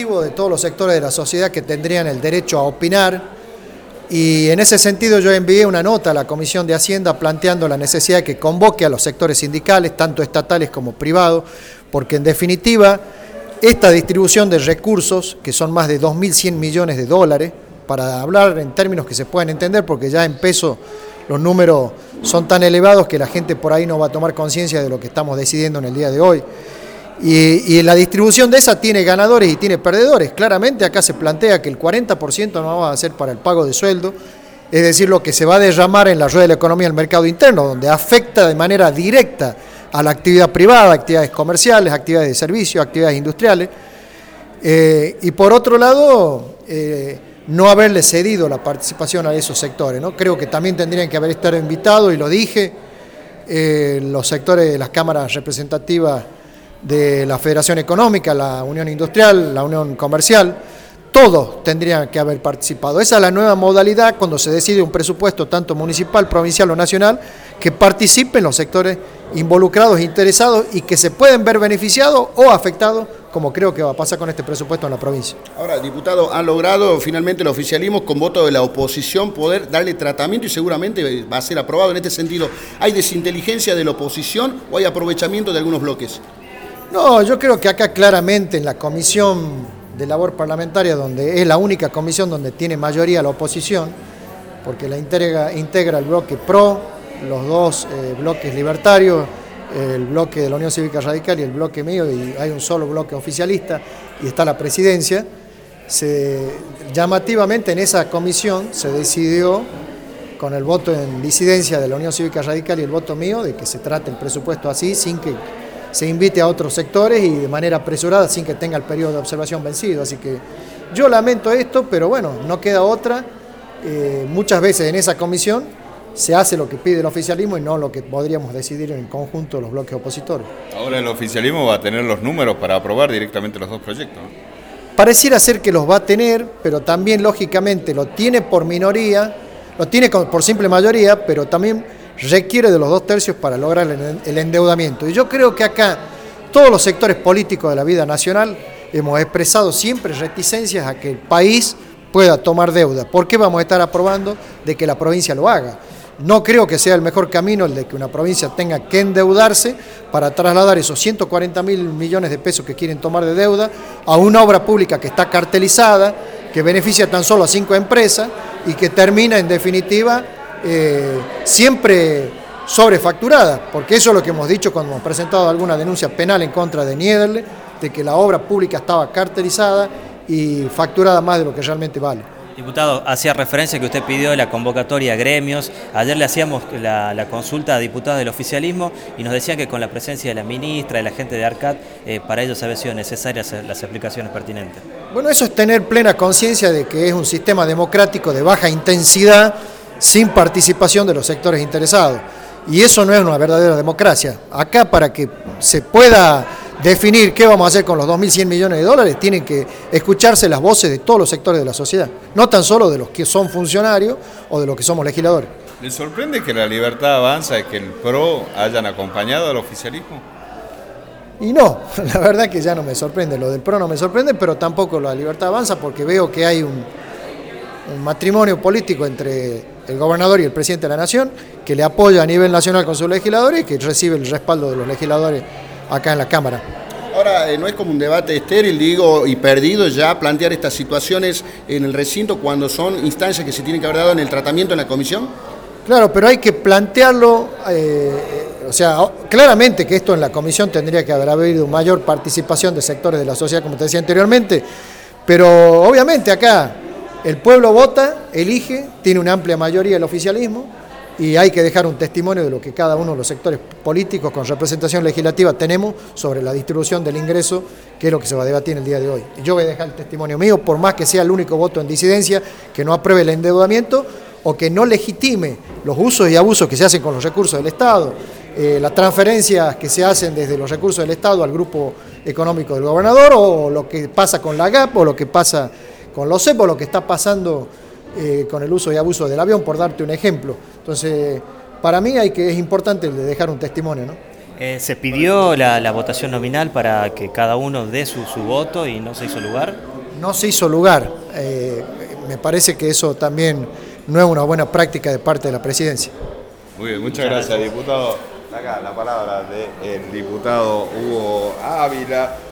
representativo de todos los sectores de la sociedad que tendrían el derecho a opinar, y en ese sentido yo envié una nota a la Comisión de Hacienda planteando la necesidad de que convoque a los sectores sindicales, tanto estatales como privados, porque en definitiva esta distribución de recursos, que son más de 2.100 millones de dólares, para hablar en términos que se puedan entender, porque ya en peso los números son tan elevados que la gente por ahí no va a tomar conciencia de lo que estamos decidiendo en el día de hoy. Y la distribución de esa tiene ganadores y tiene perdedores. Claramente acá se plantea que el 40% no va a ser para el pago de sueldo, es decir, lo que se va a derramar en la rueda de la economía del mercado interno, donde afecta de manera directa a la actividad privada, actividades comerciales, actividades de servicio, actividades industriales. Y por otro lado, no haberle cedido la participación a esos sectores, ¿no? Creo que también tendrían que haber estado invitados, y lo dije, los sectores de las cámaras representativas de la Federación Económica, la Unión Industrial, la Unión Comercial, todos tendrían que haber participado. Esa es la nueva modalidad cuando se decide un presupuesto tanto municipal, provincial o nacional, que participen los sectores involucrados, interesados y que se pueden ver beneficiados o afectados, como creo que va a pasar con este presupuesto en la provincia. Ahora, diputado, ha logrado finalmente el oficialismo con voto de la oposición poder darle tratamiento y seguramente va a ser aprobado en este sentido. ¿Hay desinteligencia de la oposición o hay aprovechamiento de algunos bloques? No, yo creo que acá claramente en la Comisión de Labor Parlamentaria, donde es la única comisión donde tiene mayoría la oposición, porque la integra el bloque PRO, los dos bloques libertarios, el bloque de la Unión Cívica Radical y el bloque mío, y hay un solo bloque oficialista, y está la presidencia. Llamativamente en esa comisión se decidió, con el voto en disidencia de la Unión Cívica Radical y el voto mío, de que se trate el presupuesto así, sin que se invite a otros sectores y de manera apresurada, sin que tenga el periodo de observación vencido. Así que yo lamento esto, pero bueno, no queda otra. Muchas veces en esa comisión se hace lo que pide el oficialismo y no lo que podríamos decidir en conjunto los bloques opositores. Ahora el oficialismo va a tener los números para aprobar directamente los dos proyectos, ¿no? Pareciera ser que los va a tener, pero también lógicamente lo tiene por minoría, lo tiene por simple mayoría, pero también requiere de los 2/3 para lograr el endeudamiento. Y yo creo que acá todos los sectores políticos de la vida nacional hemos expresado siempre reticencias a que el país pueda tomar deuda. ¿Por qué vamos a estar aprobando de que la provincia lo haga? No creo que sea el mejor camino el de que una provincia tenga que endeudarse para trasladar esos 140.000 millones de pesos que quieren tomar de deuda a una obra pública que está cartelizada, que beneficia tan solo a 5 empresas y que termina en definitiva siempre sobrefacturada, porque eso es lo que hemos dicho cuando hemos presentado alguna denuncia penal en contra de Niederle, de que la obra pública estaba cartelizada y facturada más de lo que realmente vale. Diputado, hacía referencia que usted pidió la convocatoria a gremios. Ayer le hacíamos la consulta a diputados del oficialismo y nos decían que con la presencia de la ministra, de la gente de ARCAT, para ellos habían sido necesarias las explicaciones pertinentes. Bueno, eso es tener plena conciencia de que es un sistema democrático de baja intensidad, sin participación de los sectores interesados. Y eso no es una verdadera democracia. Acá, para que se pueda definir qué vamos a hacer con los 2.100 millones de dólares, tienen que escucharse las voces de todos los sectores de la sociedad, no tan solo de los que son funcionarios o de los que somos legisladores. ¿Le sorprende que la Libertad Avanza y que el PRO hayan acompañado al oficialismo? Y no, la verdad que ya no me sorprende. Lo del PRO no me sorprende, pero tampoco la Libertad Avanza, porque veo que hay un matrimonio político entre el gobernador y el presidente de la Nación, que le apoya a nivel nacional con sus legisladores y que recibe el respaldo de los legisladores acá en la Cámara. Ahora, no es como un debate estéril, digo, y perdido ya plantear estas situaciones en el recinto cuando son instancias que se tienen que haber dado en el tratamiento en la comisión. Claro, pero hay que plantearlo, o sea, claramente que esto en la comisión tendría que haber habido mayor participación de sectores de la sociedad, como te decía anteriormente, pero obviamente acá el pueblo vota, elige, tiene una amplia mayoría el oficialismo y hay que dejar un testimonio de lo que cada uno de los sectores políticos con representación legislativa tenemos sobre la distribución del ingreso, que es lo que se va a debatir en el día de hoy. Yo voy a dejar el testimonio mío, por más que sea el único voto en disidencia, que no apruebe el endeudamiento o que no legitime los usos y abusos que se hacen con los recursos del Estado, las transferencias que se hacen desde los recursos del Estado al grupo económico del gobernador, o lo que pasa con la GAP, o lo que pasa con los CEP, o lo que está pasando con el uso y abuso del avión, por darte un ejemplo. Entonces, para mí es importante dejar un testimonio, ¿no? ¿Se pidió la votación nominal para que cada uno dé su voto y no se hizo lugar? No se hizo lugar. Me parece que eso también no es una buena práctica de parte de la presidencia. Muy bien, muchas gracias, diputado. Acá la palabra del diputado Hugo Ávila.